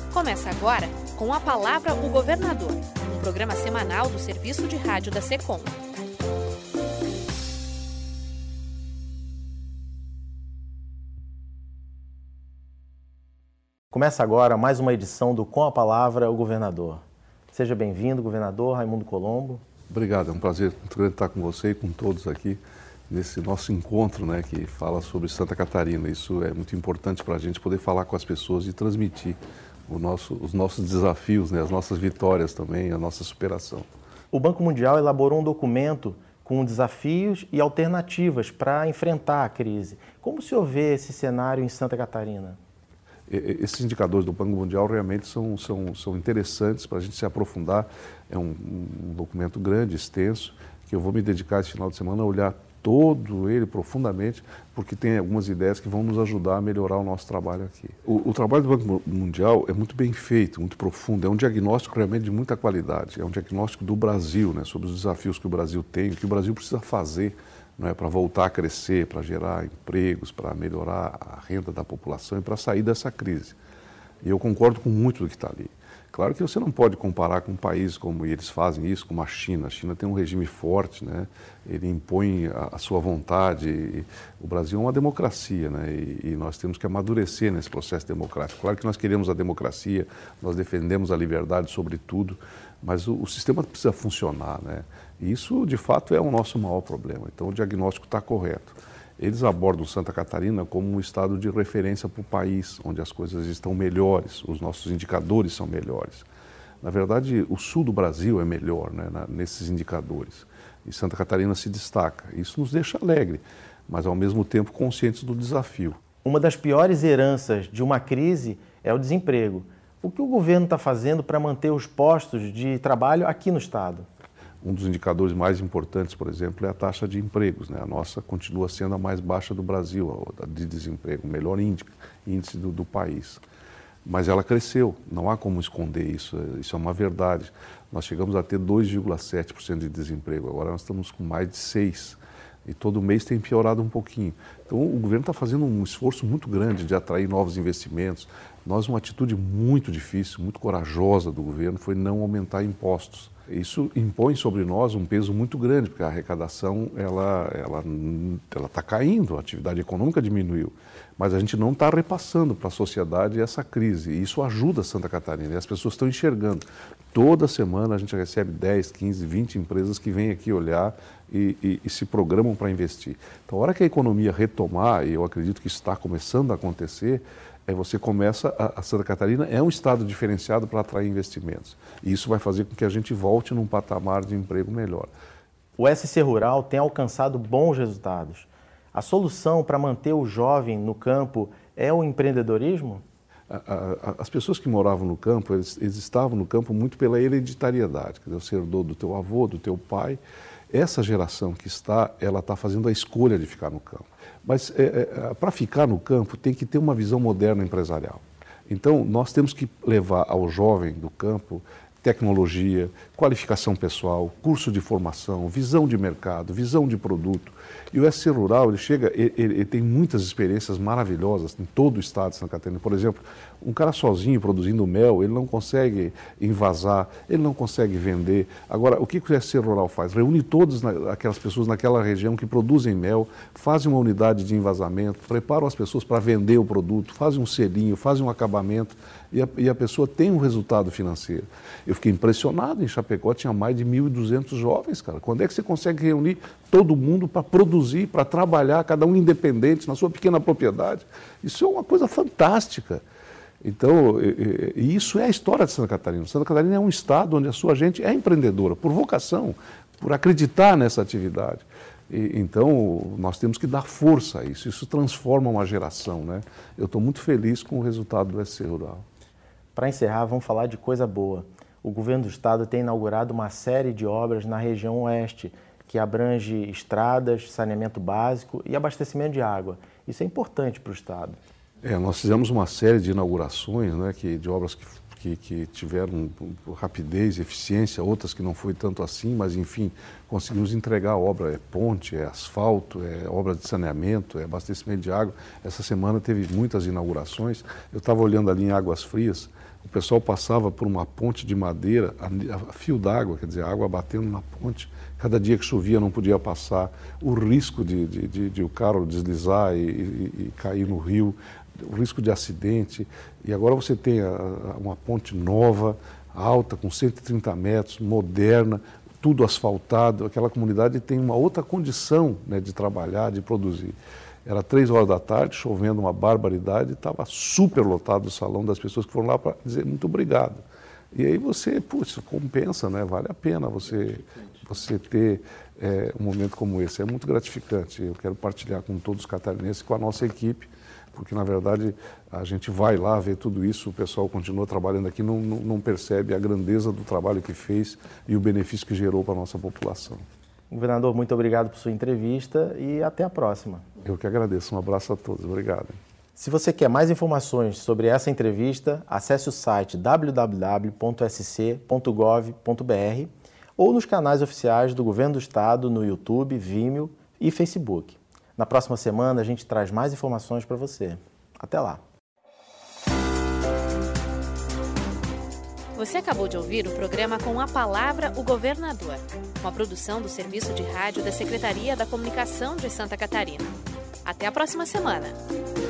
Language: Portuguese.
Começa agora com a Palavra o Governador, um programa semanal do Serviço de Rádio da Secom. Começa agora mais uma edição do Com a Palavra o Governador. Seja bem-vindo, governador Raimundo Colombo. Obrigado, é um prazer muito grande estar com você e com todos aqui nesse nosso encontro, que fala sobre Santa Catarina. Isso é muito importante para a gente poder falar com as pessoas e transmitir os nossos desafios, as nossas vitórias também, a nossa superação. O Banco Mundial elaborou um documento com desafios e alternativas para enfrentar a crise. Como o senhor vê esse cenário em Santa Catarina? Esses indicadores do Banco Mundial realmente são interessantes para a gente se aprofundar. É um documento grande, extenso, que eu vou me dedicar esse final de semana a olhar todo ele profundamente, porque tem algumas ideias que vão nos ajudar a melhorar o nosso trabalho aqui. O trabalho do Banco Mundial é muito bem feito, muito profundo, é um diagnóstico realmente de muita qualidade, é um diagnóstico do Brasil, sobre os desafios que o Brasil tem, o que o Brasil precisa fazer para voltar a crescer, para gerar empregos, para melhorar a renda da população e para sair dessa crise. E eu concordo com muito do que está ali. Claro que você não pode comparar com países como eles fazem isso, como a China. A China tem um regime forte, ele impõe a sua vontade. O Brasil é uma democracia, e nós temos que amadurecer nesse processo democrático. Claro que nós queremos a democracia, nós defendemos a liberdade sobre tudo, mas o sistema precisa funcionar, E isso, de fato, é o nosso maior problema. Então, o diagnóstico está correto. Eles abordam Santa Catarina como um estado de referência para o país, onde as coisas estão melhores, os nossos indicadores são melhores. Na verdade, o sul do Brasil é melhor, nesses indicadores. E Santa Catarina se destaca. Isso nos deixa alegre, mas ao mesmo tempo conscientes do desafio. Uma das piores heranças de uma crise é o desemprego. O que o governo está fazendo para manter os postos de trabalho aqui no estado? Um dos indicadores mais importantes, por exemplo, é a taxa de empregos. A nossa continua sendo a mais baixa do Brasil, a de desemprego, o melhor índice do país. Mas ela cresceu, não há como esconder isso, isso é uma verdade. Nós chegamos a ter 2,7% de desemprego, agora nós estamos com mais de 6%. E todo mês tem piorado um pouquinho. Então o governo está fazendo um esforço muito grande de atrair novos investimentos. Uma atitude muito difícil, muito corajosa do governo foi não aumentar impostos. Isso impõe sobre nós um peso muito grande, porque a arrecadação ela está caindo, a atividade econômica diminuiu, mas a gente não está repassando para a sociedade essa crise, e isso ajuda Santa Catarina, e as pessoas estão enxergando. Toda semana a gente recebe 10, 15, 20 empresas que vêm aqui olhar e se programam para investir. Então, a hora que a economia retomar, e eu acredito que isso está começando a acontecer, você começa, a Santa Catarina é um estado diferenciado para atrair investimentos. E isso vai fazer com que a gente volte num patamar de emprego melhor. O SC Rural tem alcançado bons resultados. A solução para manter o jovem no campo é o empreendedorismo? As pessoas que moravam no campo, eles estavam no campo muito pela hereditariedade. Quer dizer, você herdou do teu avô, do teu pai. Essa geração que ela está fazendo a escolha de ficar no campo. Mas para ficar no campo tem que ter uma visão moderna empresarial. Então nós temos que levar ao jovem do campo tecnologia, qualificação pessoal, curso de formação, visão de mercado, visão de produto. E o SC Rural, ele tem muitas experiências maravilhosas em todo o estado de Santa Catarina. Por exemplo, um cara sozinho produzindo mel, ele não consegue envasar, ele não consegue vender. Agora, o que o SC Rural faz? Reúne todas aquelas pessoas naquela região que produzem mel, fazem uma unidade de envasamento, preparam as pessoas para vender o produto, fazem um selinho, fazem um acabamento e a pessoa tem um resultado financeiro. Eu fiquei impressionado, em Chapecó tinha mais de 1.200 jovens, cara. Quando é que você consegue reunir todo mundo para produzir, para trabalhar, cada um independente, na sua pequena propriedade? Isso é uma coisa fantástica. Então, isso é a história de Santa Catarina. Santa Catarina é um estado onde a sua gente é empreendedora, por vocação, por acreditar nessa atividade. Então, nós temos que dar força a isso. Isso transforma uma geração, Eu estou muito feliz com o resultado do SC Rural. Para encerrar, vamos falar de coisa boa. O governo do estado tem inaugurado uma série de obras na região oeste, que abrange estradas, saneamento básico e abastecimento de água. Isso é importante para o estado. Nós fizemos uma série de inaugurações, de obras que tiveram rapidez e eficiência, outras que não foi tanto assim, mas enfim, conseguimos entregar a obra, é ponte, é asfalto, é obra de saneamento, é abastecimento de água. Essa semana teve muitas inaugurações. Eu estava olhando ali em Águas Frias, o pessoal passava por uma ponte de madeira, a fio d'água, quer dizer, a água batendo na ponte. Cada dia que chovia não podia passar, o risco de o carro deslizar e cair no rio, o risco de acidente. E agora você tem uma ponte nova, alta, com 130 metros, moderna, tudo asfaltado. Aquela comunidade tem uma outra condição, né, de trabalhar, de produzir. Era 3 horas da tarde, chovendo uma barbaridade, estava super lotado o salão das pessoas que foram lá para dizer muito obrigado. E aí você, puxa, compensa, né? Vale a pena você ter um momento como esse. É muito gratificante. Eu quero partilhar com todos os catarinenses, com a nossa equipe, porque, na verdade, a gente vai lá ver tudo isso, o pessoal continua trabalhando aqui, não percebe a grandeza do trabalho que fez e o benefício que gerou para a nossa população. Governador, muito obrigado por sua entrevista e até a próxima. Eu que agradeço. Um abraço a todos. Obrigado. Se você quer mais informações sobre essa entrevista, acesse o site www.sc.gov.br ou nos canais oficiais do Governo do Estado no YouTube, Vimeo e Facebook. Na próxima semana a gente traz mais informações para você. Até lá! Você acabou de ouvir o programa Com a Palavra, o Governador, uma produção do Serviço de Rádio da Secretaria da Comunicação de Santa Catarina. Até a próxima semana!